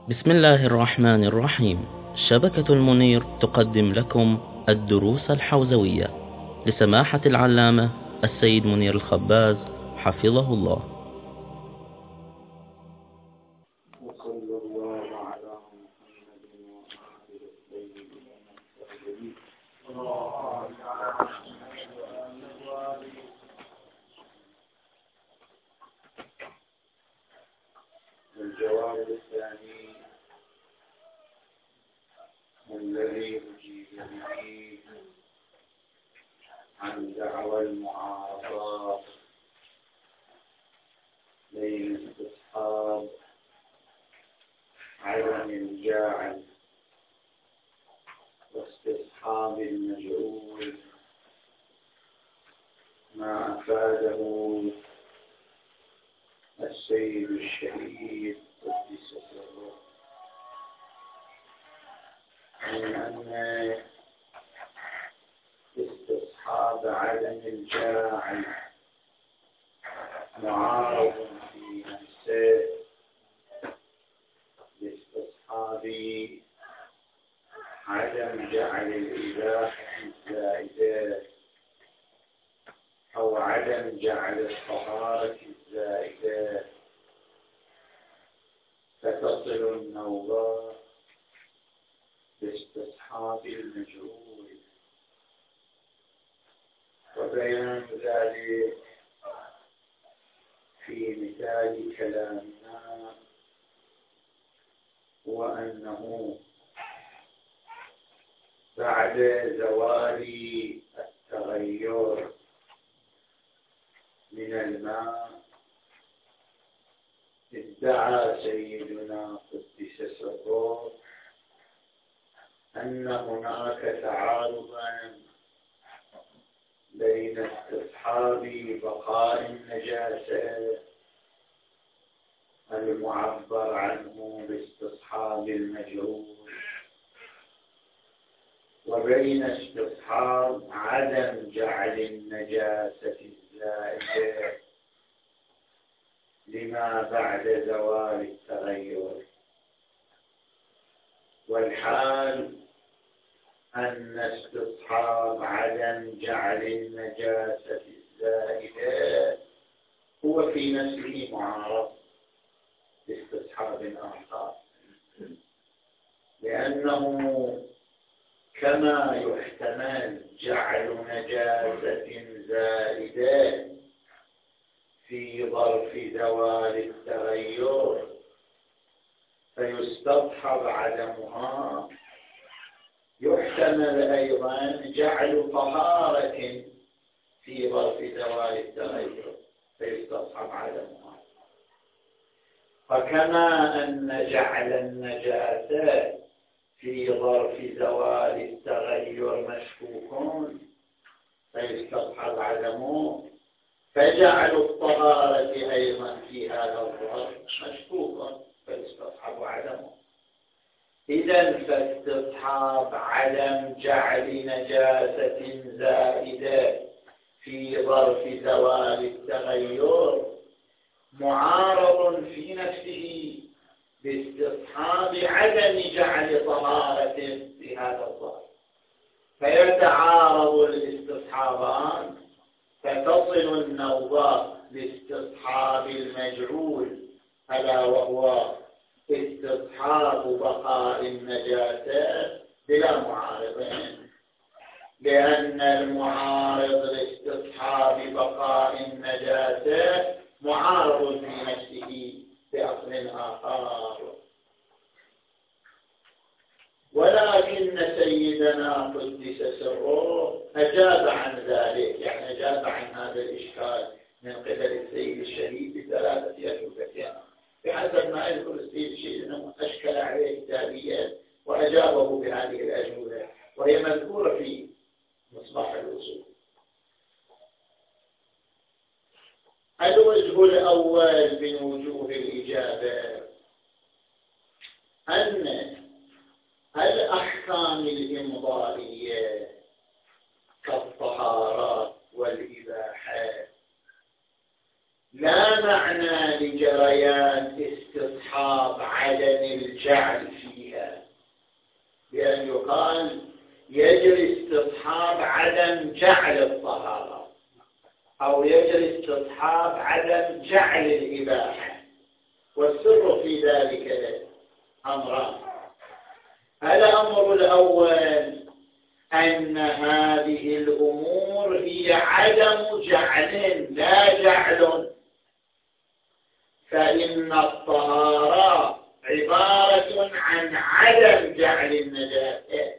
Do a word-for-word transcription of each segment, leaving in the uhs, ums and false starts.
بسم الله الرحمن الرحيم. شبكة المنير تقدم لكم الدروس الحوزوية لسماحة العلامة السيد منير الخباز حفظه الله. وصلى الله على محمد وآله الطيبين الطاهرين. الجواب الثاني الذي أجيب به عن دعوى المعارضات بين استصحاب عدم الجاعل واستصحاب المجعول ما أفاده السيد الشهيد قدس سره من أن استصحاب عدم الجاعل معارض في نفسه لاستصحاب عدم جعل الإباحة الزائدة أو عدم جعل الطهارة الزائدة، فتصل النوبة باستصحاب المجهول. وبيان ذلك في مثال كلامنا هو أنه بعد زوال التغير من الماء ادعى سيدنا قدس سره أن هناك تعارضا بين استصحاب بقاء النجاسة المعبر عنه باستصحاب المجهول وبين استصحاب عدم جعل النجاسة الزائدة لما بعد زوال التغير. والحال أن استصحاب عدم جعل النجاسة الزائدة هو في نفسه معارض باستصحاب آخر، لأنه كما يحتمل جعل نجاسة زائدة في ظرف زوال التغير فيستصحب عدمها، يحتمل أيضا جعل طهارة في ظرف زوال التغير فيستصحب عدمها. فكما أن جعل النجاسة في ظرف زوال التغير مشكوك فيستصحب عدمه، فجعل الطهارة أيضا في هذا الظرف مشكوك فيستصحب عدمه. إذن فاستصحاب عدم جعل نجاسة زائدة في ظرف زوال التغير معارض في نفسه باستصحاب عدم جعل طهارة في هذا الظرف، فيتعارض الاستصحابان فتصل النوبة لاستصحاب المجعول ألا وهو استصحاب بقاء النجاسة بلا معارضين، لأن المعارض لاستصحاب بقاء النجاسة معارض في نفسه بأصل آخر. ولكن سيدنا قدس سره أجاب عن ذلك، يعني أجاب عن هذا الإشكال من قبل السيد الشهيد بثلاثة أجوبة بحسب ما يذكر السيد الشهيد أنه أشكل عليه كتابيا وأجابه بهذه الأجوبة، وهي مذكورة في مصباح الوصول. الوجه الأول من وجوه الإجابة أن الأحكام الإمضائية كالطهارات والإباحة لا معنى لجريان استصحاب استصحاب عدم الجعل فيها، بأن يقال يجري استصحاب عدم جعل الطهارة أو يجري استصحاب عدم جعل الإباحة. والسر في ذلك أمران. الأمر الأول أن هذه الأمور هي عدم جعل لا جعل، فإن الطهارة عبارة عن عدم جعل النجاسة،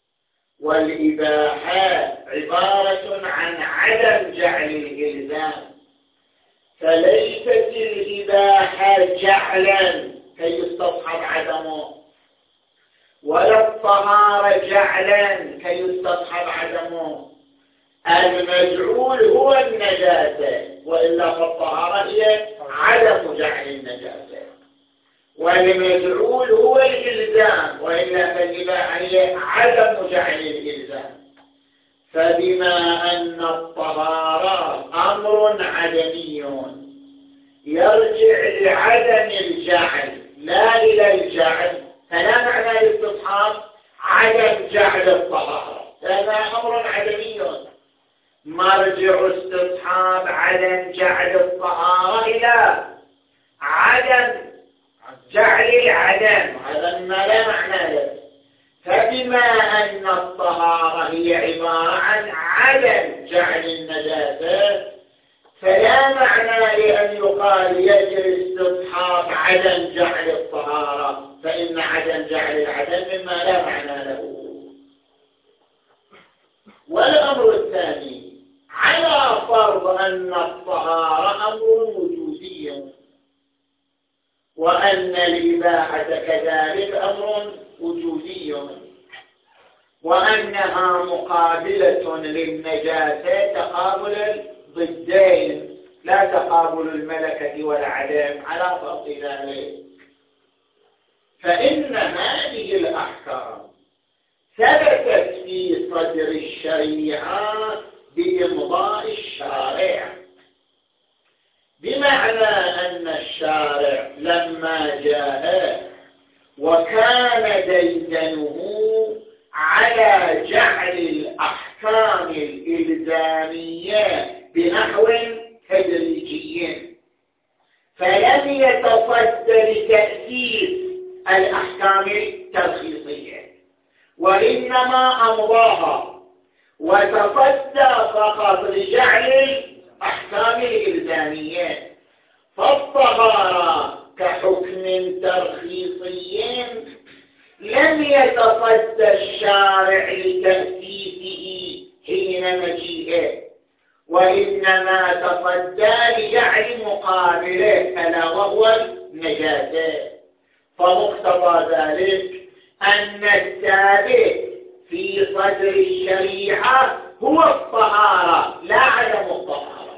والإباحة عبارة عن عدم جعل الإلزام. فليست الإباحة جعلا كي يستصحب عدمه، ولا الطهارة جعلا كي يستصحب عدمه. المجعول هو النجاسة، وإلا فالطهارة هي عدم جعل النجاسة، والمجعول هو الإلزام، وإلا فالإباحة هي عدم جعل الإلزام. فبما أن الطهارة أمر عدمي يرجع لعدم الجعل لا إلى الجعل، فلا معنى للاستصحاب عدم جعل الطهارة، هذا أمر عدمي. مرجع استصحاب عدم جعل الطهارة إلى عدم جعل العدم، هذا ما لا معنى له. فبما أن الطهارة هي عبارة عن عدم جعل النجاسة، فلا معنى لأن يقال يجري استصحاب عدم جعل الطهارة، فإن عدم جعل العدم مما لا معنى له. والأمر الثاني على فرض أن الطهارة أمر وجودي، وأن الإباحة كذلك أمر وجودي، وأنها مقابلة للنجاسة تقابل الضدين لا تقابل الملكة والعدم، على فرض ذلك فإن هذه الأحكام ثبتت في صدر الشريعة بإمضاء الشارع، بمعنى أن الشارع لما جاء وكان ديدنه على جعل الأحكام الإلزامية بنحو تدريجي، فلم يتصد لتأسيس الأحكام الترخيصية، وإنما أمضاها وتصدى فقط لجعل الأحكام الإلزامية. فالطهارة كحكم ترخيصي لم يتصدى الشارع لتأسيسه حين مجيئه، وإنما تصدى لجعل مقابله ألا وهو النجاسة. فمقتضى ذلك أن الثابت في صدر الشريعة هو الطهارة لا عدم الطهارة.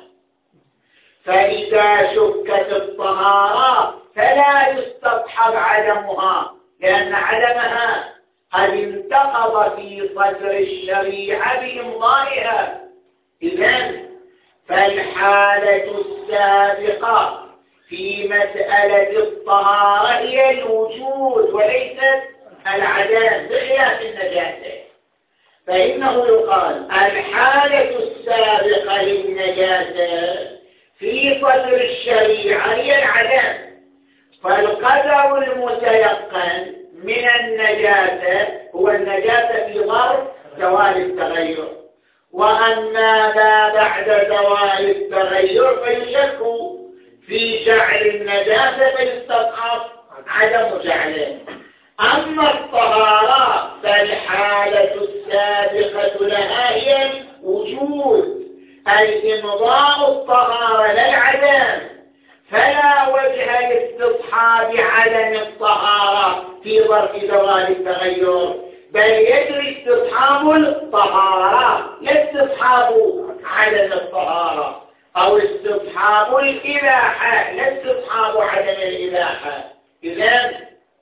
فإذا شكت الطهارة فلا يستصحب عدمها، لأن عدمها قد انتقض في صدر الشريعة بإمضائها. إذن فالحالة السابقة في مسألة الطهارة هي الوجود وليست العدم، بخلاف النجاسة. فإنه يقال الحالة السابقة للنجاسة في صدر الشريعة هي العدم، فالقدر المتيقن من النجاسة هو النجاسة في ظرف زوال التغير، وأما ما بعد زوال التغير فيشك في جعل النجاسة فيستصحب عدم جعله. أما الطهارة فالحالة السابقة لها هي الوجود، أي إمضاء الطهارة لا العدم، فلا وجه لاستصحاب عدم الطهارة في ظرف زوال التغير، بل يجري استصحاب الطهارة لا استصحاب عدم الطهارة، أو استصحاب الإباحة لا استصحاب عدم الإباحة. إذن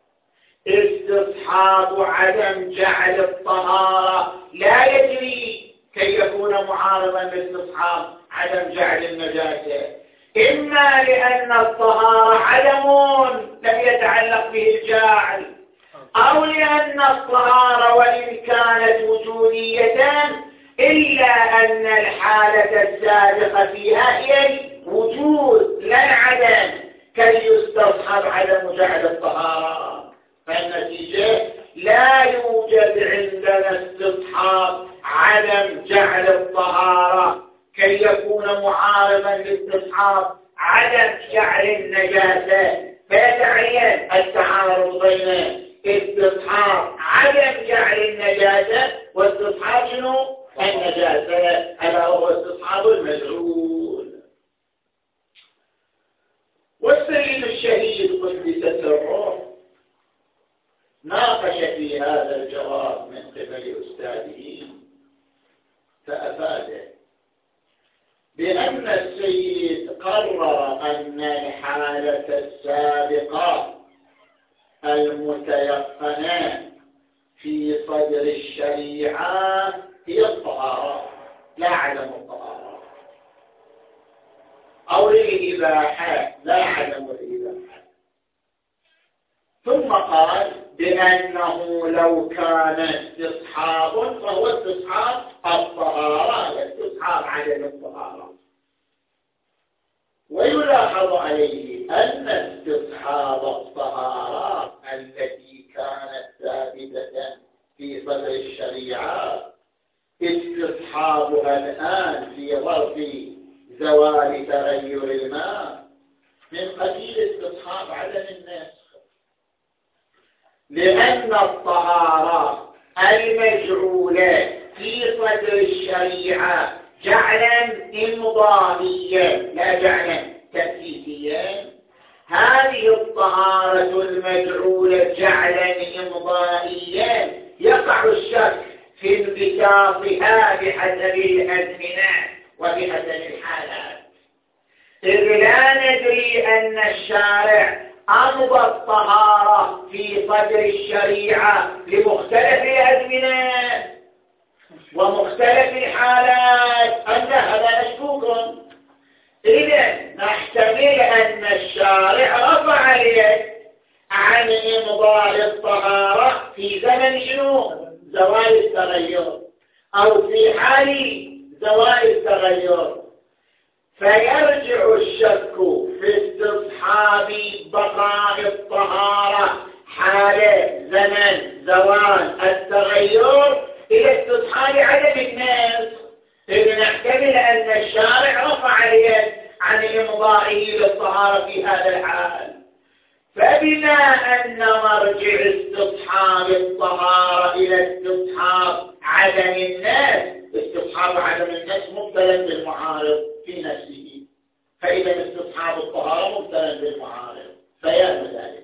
استصحاب عدم جعل الطهارة لا يجري كي يكون معارضا لاستصحاب عدم جعل النجاسة، إما لأن الطهارة عدم لم يتعلق به الجاعل، أو لأن الطهارة وإن كانت وجودية إلا أن الحالة السابقة فيها هي الوجود لا العدم، كي يستصحب عدم جعل الطهارة. فالنتيجة لا يوجد عندنا استصحاب عدم جعل الطهارة كي يكون معارضا لاستصحاب عدم جعل النجاسة، فيتعين التعارض بين استصحاب عدم جعل النجاسة واستصحاب شنو؟ النجاسة، هذا هو استصحاب المجعول. والسيد الشهيد قدس سره ناقش في هذا الجواب من قبل أستاذه فأفاده بأن السيد قرر أن الحالة السابقة المتيقنة في صدر الشريعة هي الطهارة لا عدم الطهارة، أو الإباحة لا عدم الإباحة. ثم قال بأنه لو كان استصحاب فهو استصحاب الطهارة لا استصحاب عدم الطهارة. ويلاحظ عليه أن استصحاب الطهارة التي كانت ثابتة في صدر الشريعة استصحابها الآن في ظرف زوال تغير الماء من قبيل استصحاب عدم النسخ، لأن الطهارة المجعولة في صدر الشريعة جعلا إمضائيا لا جعلا تأسيسيا، هذه الطهارة المجعولة جعلا إمضائيا يقع الشك في انبساطها بحسب الأزمنة وبحسب الحالات، إذ لا ندري أن الشارع أمضى الطهارة في صدر الشريعة لمختلف الأزمنة ومختلف الحالات أن هذا مشكوك. إذن نحتمل أن الشارع رفع اليد عن إمضاء الطهارة في زمن شنو؟ زوال التغير، أو في حال زوال التغير، فيرجع الشك في استصحاب بقاء الطهارة حال زمن زوال التغير إلى استصحاب عدم النسخ، إذ نحتمل أن الشارع رفع اليد عن إمضائه للطهارة في هذا الحال. فبما أن مرجع استصحاب الطهارة إلى استصحاب عدم النسخ، استصحاب عدم النسخ مبتلى بالمعارض في نفسه، فإذا استصحاب الطهارة مبتلى بالمعارض فيا ذلك.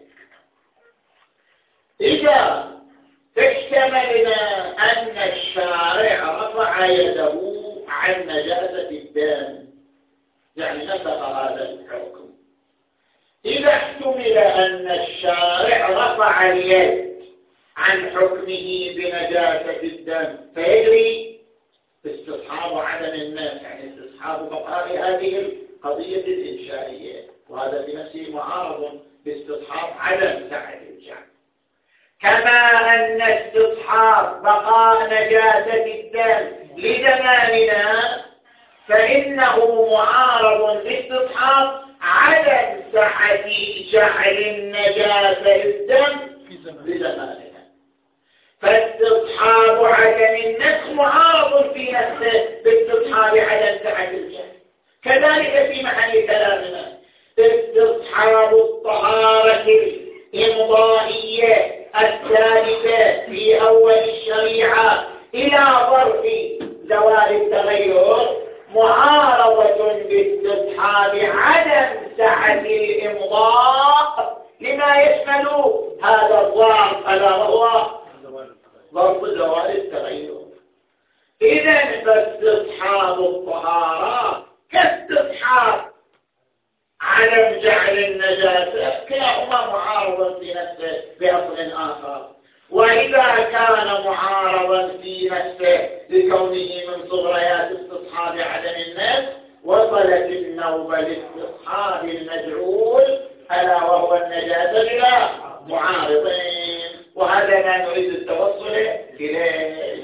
إذا احتملنا أن الشارع رفع يده عن نجاسة الدم يعني نسخ هذا الحكم، إذا احتمل أن الشارع رفع اليد عن حكمه بنجاسة الدم فيجري استصحاب عدم النسخ، يعني استصحاب بقاء هذه القضية الإنشائية، وهذا بنفسه معارض باستصحاب عدم سعة الجعل. كما أن استصحاب بقاء نجاسة الدم لزماننا فإنه معارض باستصحاب عدم صحة جعل النجاسة الدم لزماننا، فاستصحاب عدم النسخ معارض في نفسه باستصحاب عدم صحة الجعل. كذلك في محل كلامنا استصحاب الطهارة الإمضائية الثابتة في أول الشريعة إلى ظرف زوال التغير معارضة باستصحاب عدم سعة الإمضاء لما يشمل هذا الظرف ألا وهو ظرف زوال التغير. إذن فاستصحاب الطهارة كاستصحاب عدم جعل النجاسة كلاهما معارضا في نفسه بأصل آخر، وإذا كان معارضا في نفسه لكونه من صغريات استصحاب عدم النسخ وصلت النوبة لاستصحاب المجعول ألا وهو النجاسة بلا معارضين، وهذا ما نريد التوصل إليه.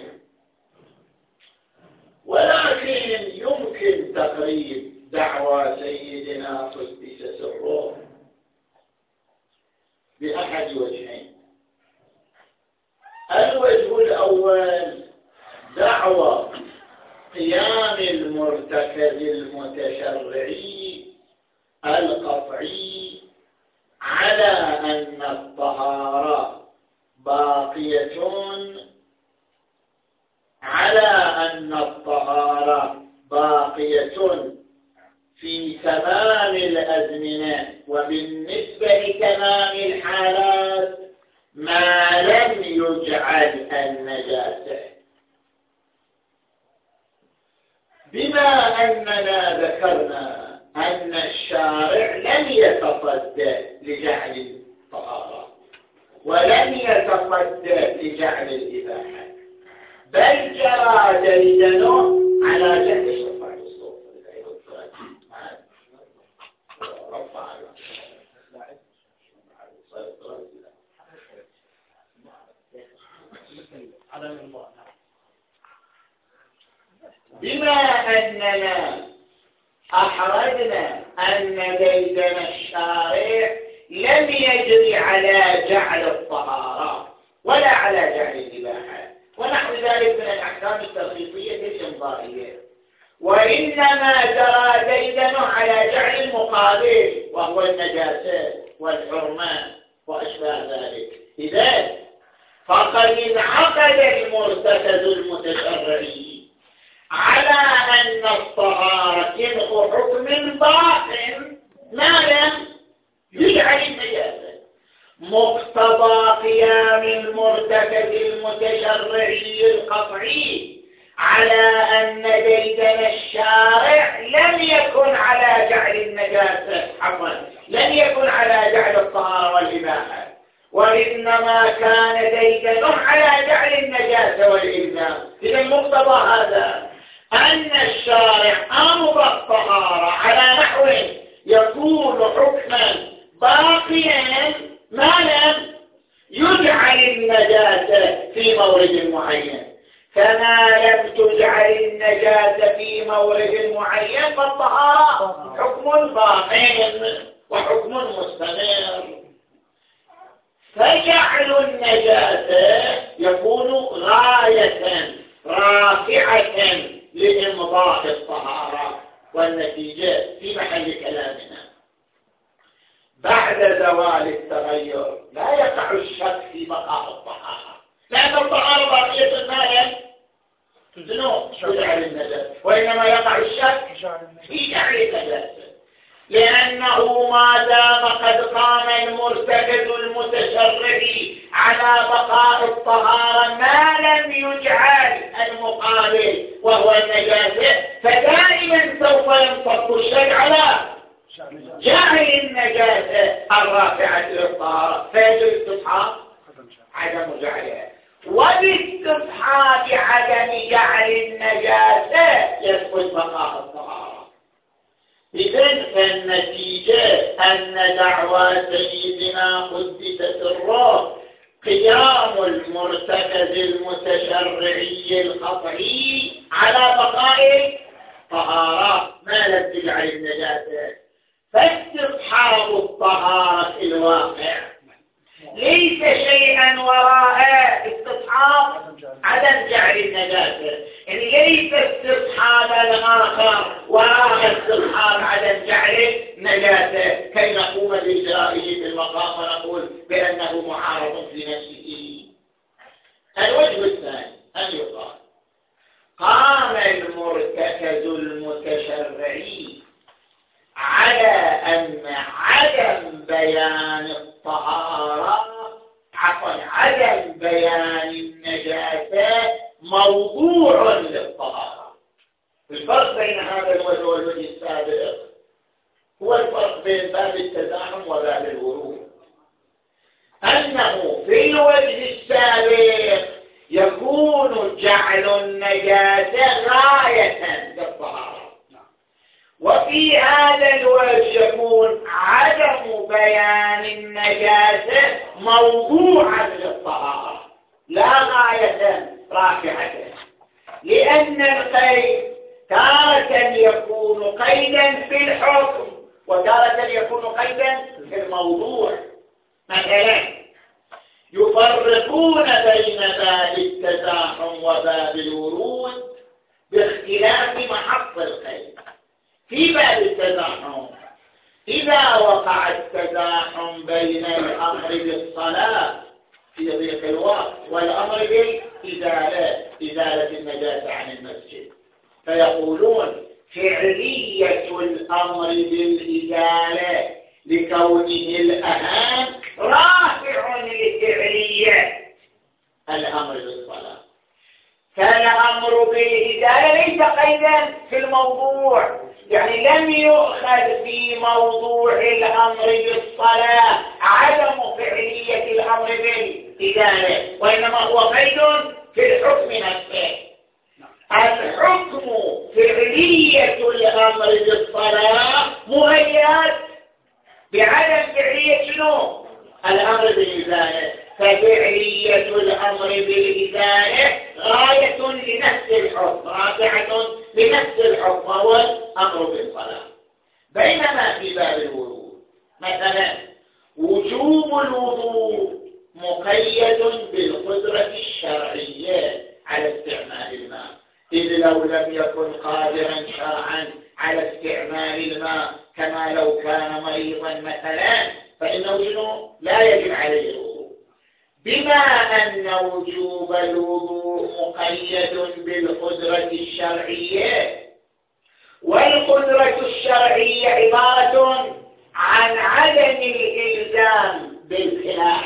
ولكن يمكن تقريب دعوى سيدنا قدس سره بأحد وجهين. الوجه الأول دعوى قيام المرتكز المتشرعي القطعي على أن الطهارة باقية على أن الطهارة باقية في تمام الأزمنة وبالنسبة لتمام الحالات ما لم يجعل النجاسة، بما أننا ذكرنا أن الشارع لم يتصدى لجعل الطهارة ولم يتصدى لجعل الإباحة، بل جرى ديدنه على جهل الشرطة الصوت بما أننا أحرجنا أن ديدن الشارع لم يجري على جعل الطهارة ولا على جعل الإباحة ونحو ذلك من الأحكام التخصيصية الإمضائية، وإنما جرى ديدنه على جعل المقابل وهو النجاسة والحرمة وأشباه ذلك. إذا فقد انعقد المرتكز المتشرعي على أن الطهارة تنخ حكم باطن ما لم يجعل النجاسة. مقتضى قيام المرتكز المتشرعي القطعي على أن ديدن الشارع لم يكن على جعل النجاسة عفوا لم يكن على جعل الطهارة والإباحة، وإنما كان ديدنه على جعل النجاسة والإلزام. إذا المقتضى هذا أن الشارع أمر الطهارة على نحو يكون حكما باقيا ما لم يجعل النجاسة في مورد معين، كما لم تجعل النجاسة في مورد معين فالطهارة حكم باقي وحكم مستمر. فجعل النجاسة يكون غاية رافعة لإمضاء الطهارة، والنتيجة في محل كلامنا بعد زوال التغير لا يقع الشك في بقاء الطهارة، لأن الطهارة باقية ما لم تجعل النجاسة، وإنما يقع الشك في جعل النجاسة، لأنه ما دام قد قام المرتكز المتشرعي على بقاء الطهارة ما لم يجعل المقابل وهو النجاسة، فدائما سوف ينصب الشك على جعل النجاسة الرافعة للطهارة، فيجب استصحاب عدم جعلها، وباستصحاب عدم جعل النجاسة يثبت بقاء الطهارة. إذن فالنتيجة أن دعوى سيدنا قدس سره قيام المرتكز المتشرعي القطعي على بقاء طهارة ما لم تجعل النجاسة، فاستصحاب الطهارة في الواقع ليس شيئا وراء استصحاب عدم جعل النجاسة، يعني ليس استصحاب الآخر وراء استصحاب عدم جعل النجاسة كي نقوم بإجرائه في المقام ونقول بأنه معارض في نفسه. الوجه الثاني أن يقال قام المرتكز المتشرعي على أن عدم بيان الطهارة عفوا عدم بيان النجاسة موضوع للطهارة. الفرق بين هذا الوجه والوجه السابق هو الفرق بين باب التزاحم وباب الورود، أنه في الوجه السابق يكون جعل النجاسة غاية للطهارة، وفي هذا الوجه يكون عدم بيان النجاسة موضوعا للطهارة لا غاية رافعة، لأن القيد تارة يكون قيدا في الحكم وتارة يكون قيدا في الموضوع. مثلا يفرقون بين باب التزاحم وباب الورود باختلاف محط القيد. في باب التزاحم إذا وقع التزاحم بين الأمر بالصلاة في ضيق الوقت والأمر بالإزالة إزالة النجاسة عن المسجد، فيقولون فعلية الأمر بالإزالة لكونه الأهم رافع لفعلية الأمر بالصلاة، فالأمر بالإزالة ليس قيدا في الموضوع، يعني لم يؤخذ في موضوع الأمر بالصلاة عدم فعلية الأمر بالإزالة، وإنما هو قيد في الحكم نفسه. الحكم فعلية الأمر بالصلاة مؤيد بعدم فعلية شنو؟ الأمر بالإزالة، ففعلية الأمر بالإزالة غاية لنفس الحكم رافعة لنفس الحكم هو الأمر بالصلاة. بينما في باب الوضوء مثلا وجوب الوضوء مقيد بالقدرة الشرعية على استعمال الماء، إذ لو لم يكن قادرا شرعا على استعمال الماء كما لو كان مريضا مثلا فإنه شنو؟ لا يجب عليه الوضوء. بما أن وجوب الوضوء مقيد بالقدرة الشرعية، والقدرة الشرعية عبارة عن عدم الإلزام بالخلاف،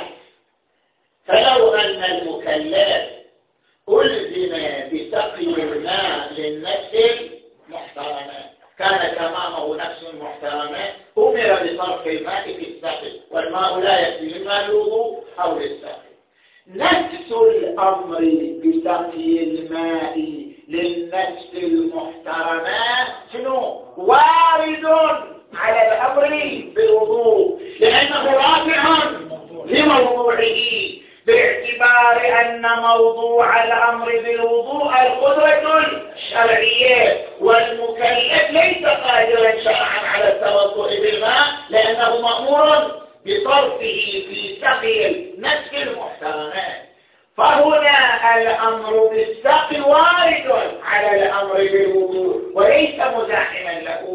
فلو أن المكلف ألزم بسقي الماء للنفس المحترمة، كانت أمامه نفس محترمة أمر بصرف الماء في السقي والماء لا يكفي إما للوضوء أو للسقي. نفس الأمر بسقي الماء للنفس المحترمة شنو؟ وارد على الأمر بالوضوء، لأنه رافع لموضوعه، باعتبار أن موضوع الأمر بالوضوء القدرة الشرعية، والمكلف ليس قادرا شرعا على التوضؤ بالماء لأنه مأمور بصرفه في سقي النفس المحترمة. فهنا الأمر بالسقي وارد على الأمر بالوضوء وليس مزاحما له.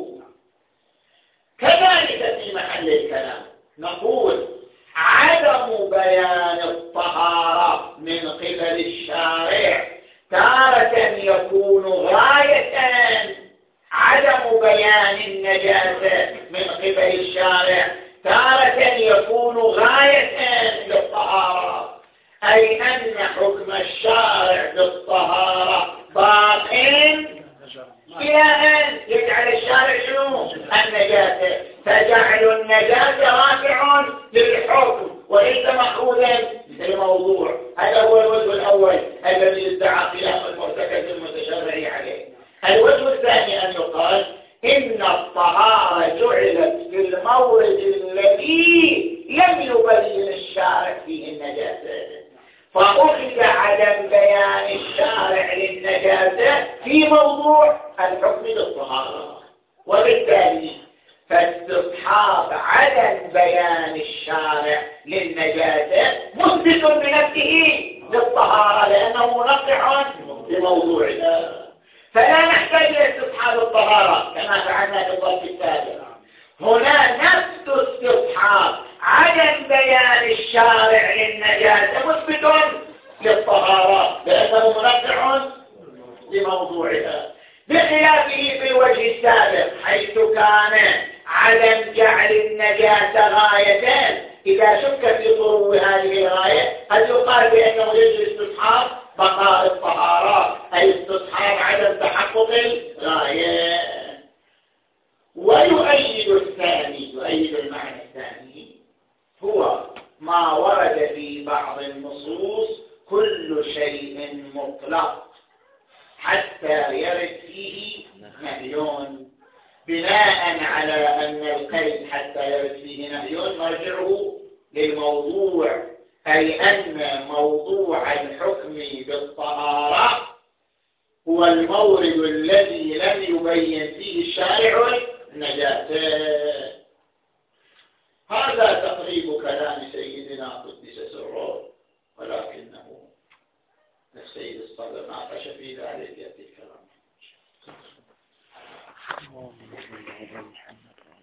كذلك في محل الكلام نقول عدم بيان الطهارة من قبل الشارع تارة يكون غاية، عدم بيان النجاسة من قبل الشارع تارة يكون غاية للطهارة، أي أن حكم الشارع بالطهارة باق إلى أن يجعل الشارع شنو؟ النجاسة، فجعل النجاسة رافع للحكم وليس مأخوذا للموضوع. هذا هو الوجه الأول الذي ادعى خلاف المرتكز المتشرع عليه. الوجه الثاني أن يقال إن الطهارة جعلت في المورد الذي لم يبين الشارع فيه النجاسة، فأخذ عدم بيان الشارع للنجاسة في موضوع الحكم بالطهارة، وبالتالي فاستصحاب عدم بيان الشارع للنجاسة مثبت بنفسه للطهارة لأنه منقع لموضوعها، فلا نحتاج إلى استصحاب الطهارة كما فعلنا في الضرب السابق. هنا نفس استصحاب عدم بيان الشارع للنجاسة مثبت للطهارة لأنه منقع لموضوعها، بخلافه في الوجه السابق حيث كان عدم جعل النجاسة غاية. إذا شك في طرو هذه الغاية قد يقال بأنه يجب استصحاب بقاء الطهارة، أي استصحاب عدم تحقق الغاية. ويؤيد الثاني، يؤيد المعنى الثاني هو ما ورد في بعض النصوص كل شيء مطلق حتى يرد فيه نهي، بناء على أن القيد حتى يرد فيه نهي مرجعه للموضوع، أي أن موضوع الحكم بالطهارة هو المورد الذي لم يبين فيه الشارع النجاسة. هذا تقريب كلام سيدنا قدس سره، ولكنه السيد الصدر ناقش في ذلك يأتي الكلام.